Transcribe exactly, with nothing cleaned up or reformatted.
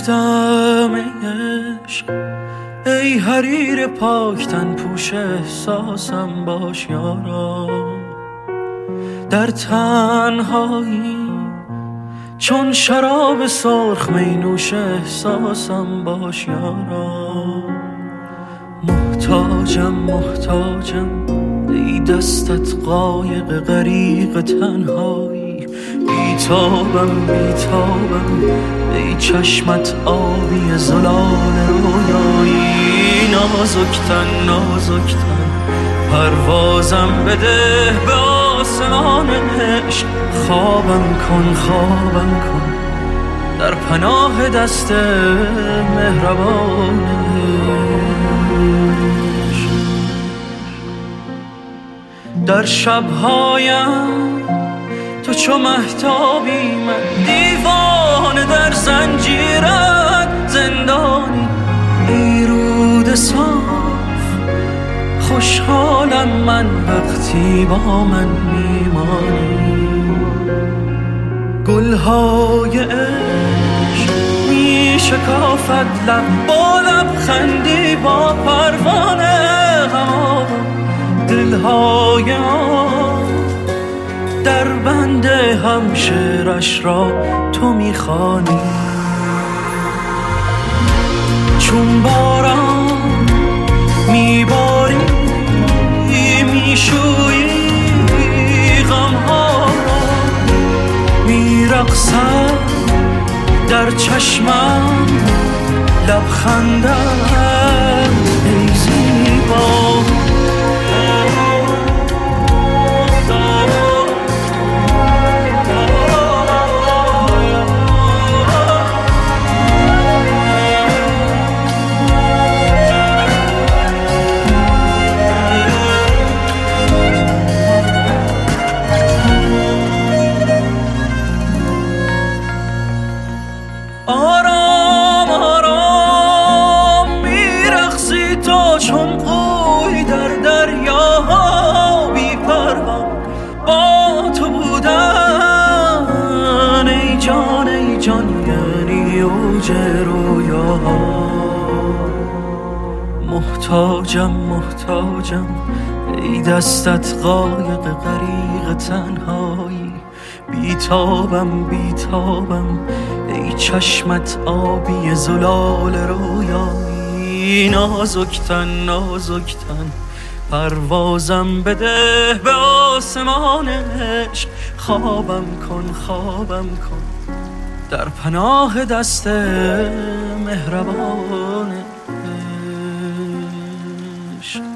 گفتم ای عشق، ای حریر پاک تن پوش احساسم باش یارا. در تنهایی چون شراب سرخ می نوش احساسم باش یارا. محتاجم محتاجم ای دستت قایق غریق تنهایی. بیتابم بیتابم ای چشمت آبی زلال رویایی. نازکتن نازکتن پروازم بده به آسمان عشق. خوابم کن خوابم کن در پناه دست مهربان عشق. در شبهایم تو چو مهتابی، من دیوانه در زنجیرت زندانی. ای رود صاف خوشحالم من وقتی با من میمانی. گلهای عشق می شکافد لب با لبخندی با پروانه غمام. دلهای آن در بند هم شعرش را تو میخوانی. چون باران میباری میشویی غمها را. میرقصد در چشمم لبخندم ای زیبا. آرام آرام میرقصی تو چون قوی در دریاها. بی پروا با تو بودن ای جان ای جان یعنی اوج رویاها. محتاجم محتاجم ای دستت قایق غریق تنهایی. بیتابم بیتابم ای چشمت آبی زلال رویایی. نازکتن نازکتن پروازم بده به آسمان عشق. خوابم کن خوابم کن در پناه دست مهربان عشق.